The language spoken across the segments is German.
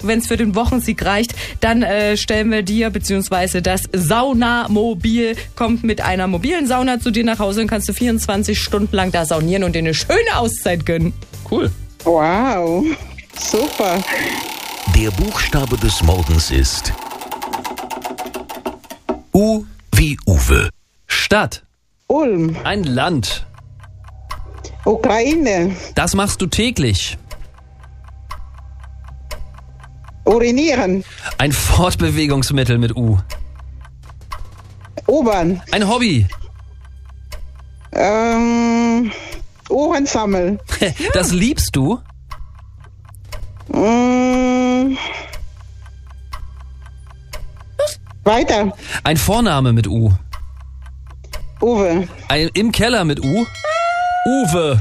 wenn es für den Wochensieg reicht, dann stellen wir dir, beziehungsweise das Saunamobil kommt mit einer mobilen Sauna zu dir nach Hause und kannst du 24 Stunden lang da saunieren und dir eine schöne Auszeit gönnen. Cool. Wow, super. Der Buchstabe des Morgens ist U wie Uwe. Stadt. Ulm, Ein Land. Ukraine, Das machst du täglich. urinieren, Ein Fortbewegungsmittel mit U. U-Bahn, Ein Hobby. Uhrensammel, Das liebst du. weiter, Ein Vorname mit U. Uwe, Im Keller mit U. Uwe.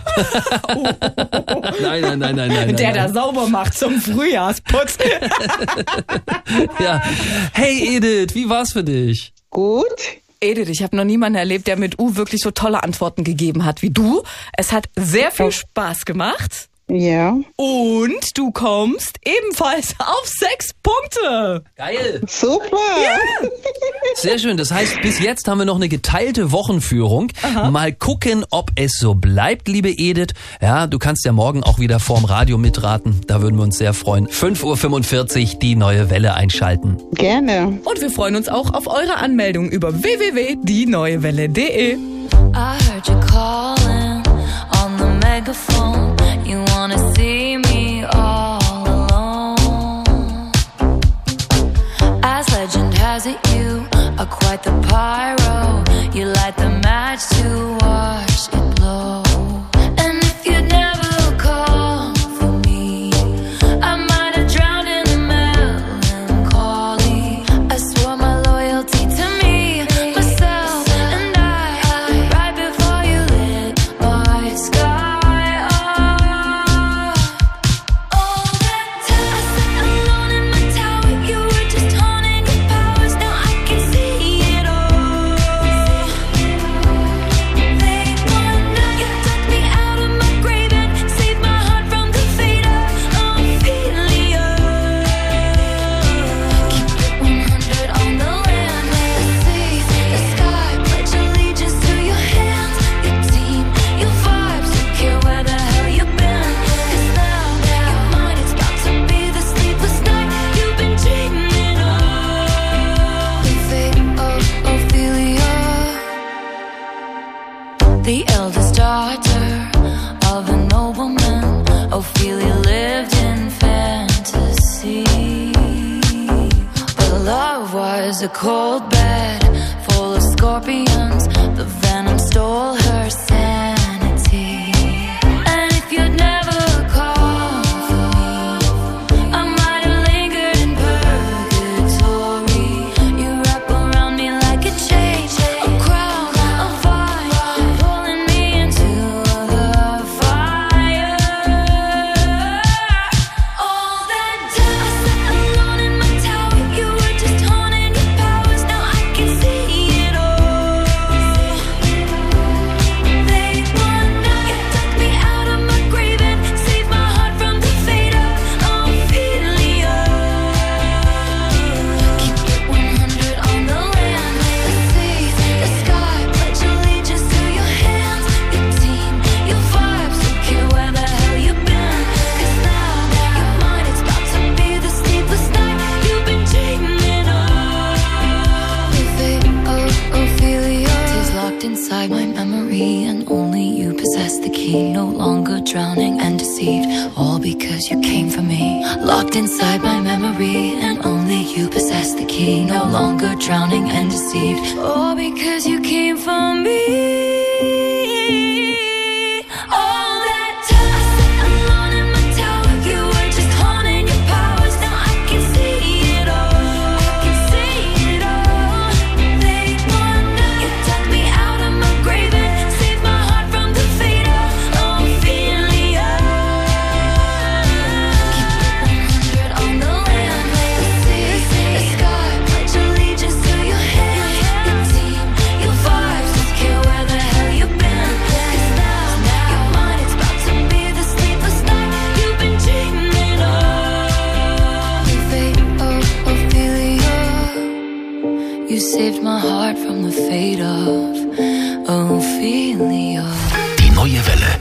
Nein. Der da sauber macht zum Frühjahrsputz. Ja. Hey Edith, wie war's für dich? gut, Edith, ich habe noch niemanden erlebt, der mit U wirklich so tolle Antworten gegeben hat wie du. Es hat sehr viel Spaß gemacht. ja, Und du kommst ebenfalls auf 6 Punkte. Geil. super, Sehr schön. Das heißt, bis jetzt haben wir noch eine geteilte Wochenführung. Mal gucken, ob es so bleibt, liebe Edith. Ja, du kannst ja morgen auch wieder vorm Radio mitraten. Da würden wir uns sehr freuen. 5:45 Uhr die neue Welle einschalten. gerne. Und wir freuen uns auch auf eure Anmeldung über www.dieneuewelle.de. I heard you calling on the megaphone. You wanna see me all alone. As legend has it, you are quite the pyro. You light the match to watch it blow. And if you'd never call for me, I might have drowned in the melancholy. I swore my loyalty to me, myself, and I, right before you lit my sky up. All that time I sat alone in my tower, you were just honing your powers. Now I can see it all. They wonder you took me out of my grave and saved my heart from the fate of Ophelia. Keep it 100 on the land, the sea, the sky. Pledge allegiance to your hands, your team, your vibes. Don't care where the hell you've been. 'Cause now your mind is about to be the sleepless night you've been dreaming of. The fate of Ophelia. The eldest daughter of a nobleman, Ophelia lived in fantasy. But love was a cold bed full of scorpions. The venom stole her sanity. And if you'd never called for me, I might have lingered in purgatory. You wrap around me like a chain, a crown, a vine, pulling me into the fire. All that time I sat alone in my tower, you were just honing your powers. Now I can see it all. They wonder you took me out of my grave and saved my heart from the fate of Ophelia. Keep it 100 on the land, the sea, the sky. Pledge allegiance to your hands, your team, your vibes. Don't care where the hell you've been. 'Cause now your mind is about to be the sleepless night you've been dreaming of. The fate of Ophelia is locked inside my memory, and only you possess the key. No longer drowning and deceived, all because you came for me. Locked inside my memory, and only you possess the key. No longer drowning and deceived, all because you came for me. All that time I sat alone in my tower, you were just honing your powers. Now I can see it all. I can see it all. They wonder you took me out of my grave and saved my heart from the fate of Ophelia. Keep it 100 on the land, the sea, the sky. Pledge allegiance to your hands, your team, your vibes. Don't care where the saved my heart from the fate of Ophelia. Die neue Welle.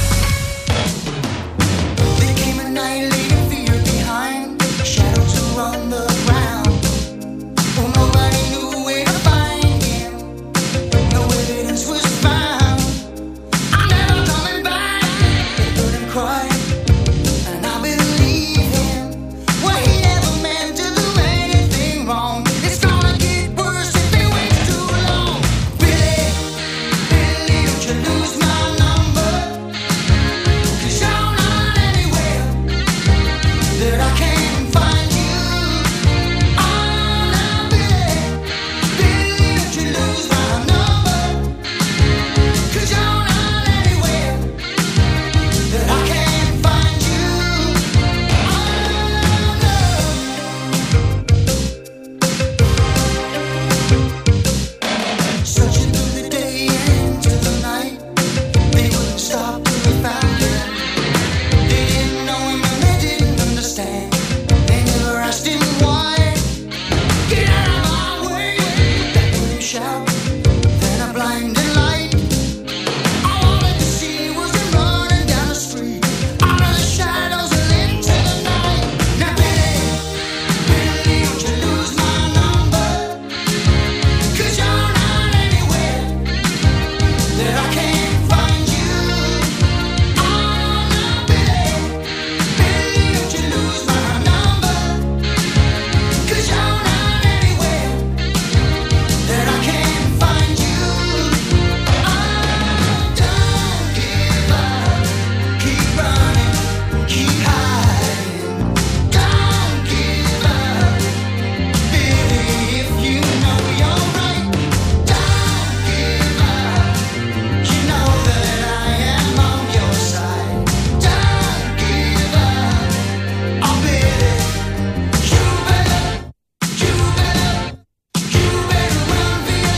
There came a night leaving fear behind, shadows around the ground. Oh, nobody knew where to find him. No evidence was found. I'm never coming back. They heard him cry, and I believe him. Well, he never meant to do anything wrong. It's gonna get worse if they wait too long. Billy, don't you lose my number? 'Cause you're not anywhere that I can't find you. Oh, now, Billy, don't you lose my number? 'Cause you're not anywhere that I can't find you. Searching through the day into the night, they wouldn't stop till they found him. They didn't know him and they didn't understand. They never asked him why. Get out of my way! They heard him shout, then a blinding light. All I could see was him running down the street, out of the shadows and into the night. Now Billy, don't you lose my number? 'Cause you're not anywhere that I can't find you. Oh, now Billy, don't you lose my number? 'Cause you're not anywhere that I can't find you. Don't give up, keep running, keep hiding. Don't give up, Billy, if you know you're right. Don't give up, you know that I am on your side. Don't give up, oh Billy, you better run for your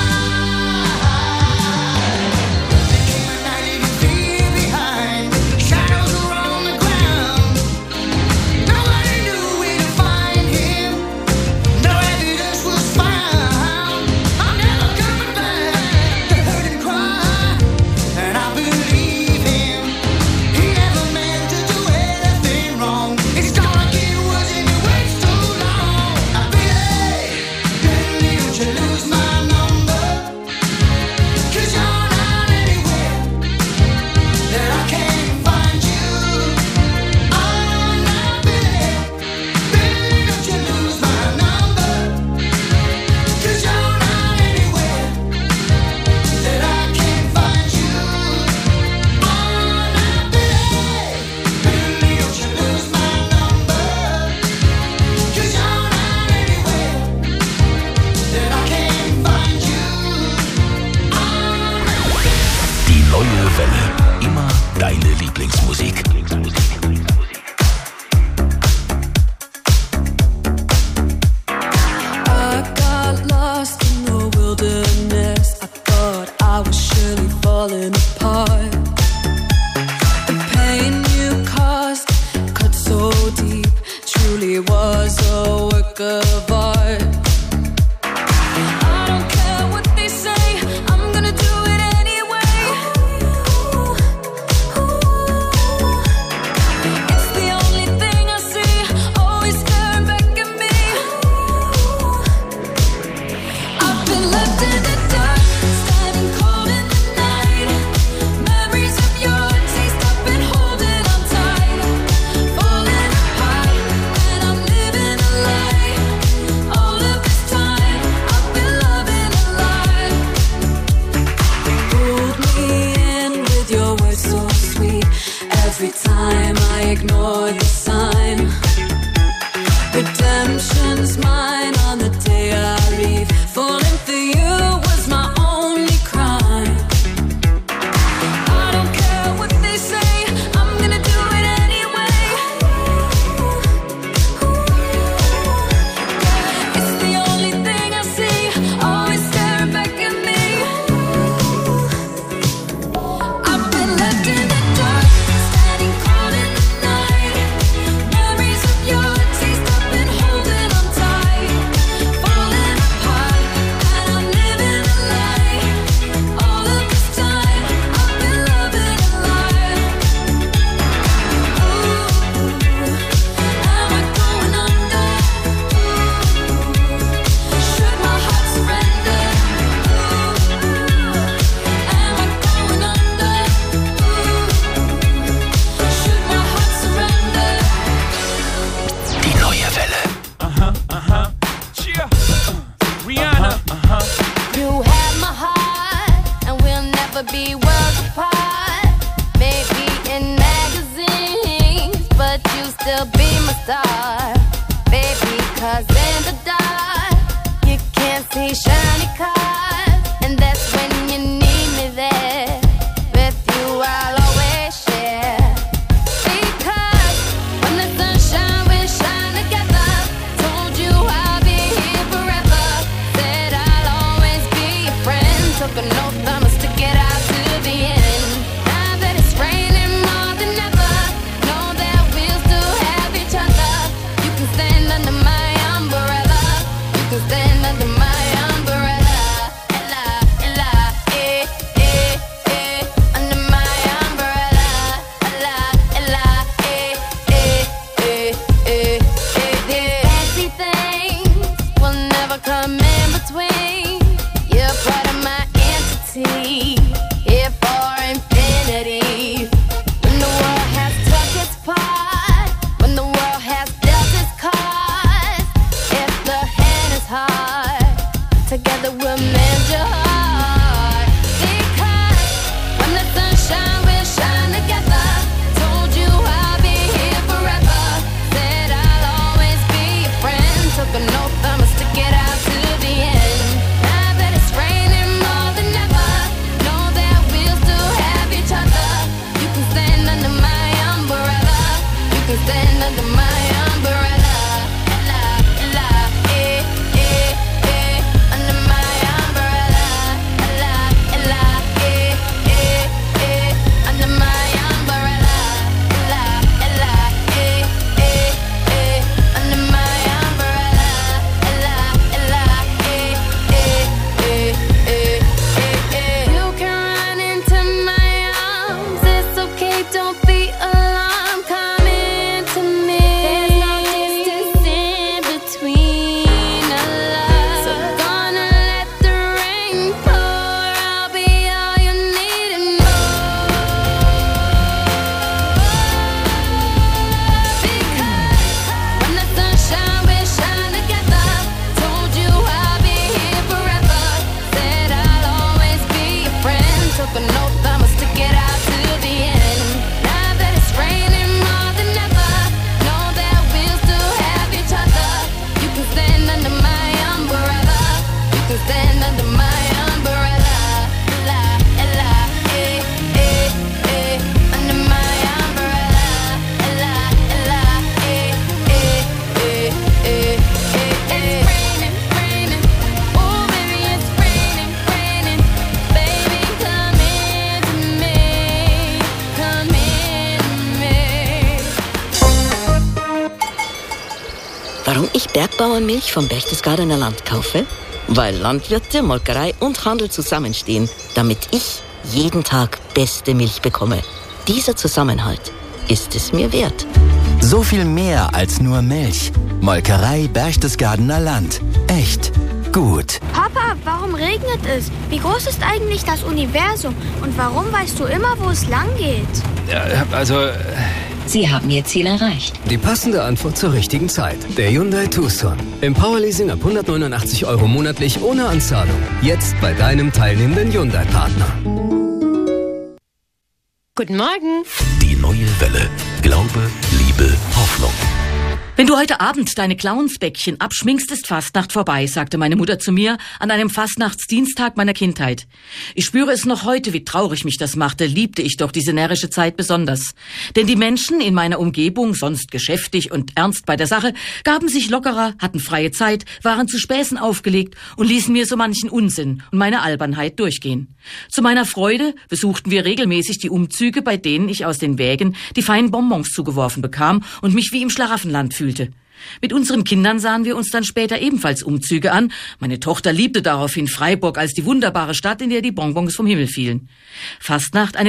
life. There came a night leaving fear behind, shadows around the ground. Nobody knew where to find him. No evidence was found. I'm never coming back. They heard him cry, and I believe him. He never meant to do anything wrong. It's gonna get worse if he waits too long. Now, Billy, don't you lose my number? 'Cause you're not anywhere that I can't find you. Oh, now, Billy, don't you lose my number? 'Cause you're not anywhere that I can't find you. Oh, now, Billy, don't you lose my number? 'Cause you're not anywhere that I can't find you. Die neue Welle. Immer deine Lieblingsmusik. I got lost in the wilderness. I thought I was surely falling apart. The pain you caused cut so deep, truly was a work of art. I don't care what they say, I'm gonna do it anyway. It's the only thing I see, always staring back at me. I've been left in the dark, standing cold in the night. Memories of your taste, I've been holding on tight. Falling apart, and I'm living a lie. All of me shiny cars, and that's when you need me there. With you I'll always share. Because when the sunshine will shine together, told you I'll be here forever. Said I'll always be your friend. Took an oath I'ma stick it out to the end. Now that it's raining more than ever, know that we'll still have each other. You can stand under my umbrella. You can stand under my umbrella. Ella, Ella, under my umbrella. Ella, Ella, fancy things will never come in between. You're part of my entity, here for infinity. When the world has took its part, when the world has dealt its cards, if the hand is hard, together we'll mend your heart. Because when the sunshine will shine together, told you I'll be here forever. Said I'll always be your friend. Took an oath I'ma stick it out to the end. Now that it's raining more than ever, know that we'll still have each other. You can stand under my umbrella. You can stand under my umbrella. Ella, Ella, under my umbrella. Ella, Ella, under my umbrella. Ella, Ella, under my umbrella. Ella, Ella, you can run into my arms. It's okay, don't be alarmed. Come into me. There's no distance in between our love. So gonna let the rain pour. I'll be all you need and more. Because when the sunshine will shine together, told you I'll be here forever. Said I'll always be your friend. Took an oath I'ma stick it out to the end. Now that it's raining more than ever, know that we'll still have each other. You can stand under my umbrella. You can stand under my umbrella. Ella, Ella, under my umbrella. Ella, Ella, it's raining, raining. Oh baby, it's raining, raining. Baby, come into me, come into me. Warum ich Bergbauernmilch vom Berchtesgadener Land kaufe? Weil Landwirte, Molkerei und Handel zusammenstehen, damit ich jeden Tag beste Milch bekomme. Dieser Zusammenhalt ist es mir wert. So viel mehr als nur Milch. Molkerei Berchtesgadener Land. Echt gut. Papa, warum regnet es? Wie groß ist eigentlich das Universum? Und warum weißt du immer, wo es lang geht? Sie haben Ihr Ziel erreicht. Die passende Antwort zur richtigen Zeit. Der Hyundai Tucson. Im Powerleasing ab 189 € monatlich ohne Anzahlung. Jetzt bei deinem teilnehmenden Hyundai-Partner. Guten Morgen. Die neue Welle. Glaube, Liebe, Hoffnung. Wenn du heute Abend deine Clownsbäckchen abschminkst, ist Fastnacht vorbei, sagte meine Mutter zu mir an einem Fastnachtsdienstag meiner Kindheit. Ich spüre es noch heute, wie traurig mich das machte, liebte ich doch diese närrische Zeit besonders. Denn die Menschen in meiner Umgebung, sonst geschäftig und ernst bei der Sache, gaben sich lockerer, hatten freie Zeit, waren zu Späßen aufgelegt und ließen mir so manchen Unsinn und meine Albernheit durchgehen. Zu meiner Freude besuchten wir regelmäßig die Umzüge, bei denen ich aus den Wägen die feinen Bonbons zugeworfen bekam und mich wie im Schlaraffenland fühlte. Mit unseren Kindern sahen wir uns dann später ebenfalls Umzüge an. Meine Tochter liebte daraufhin Freiburg als die wunderbare Stadt, in der die Bonbons vom Himmel fielen. Fastnacht, eine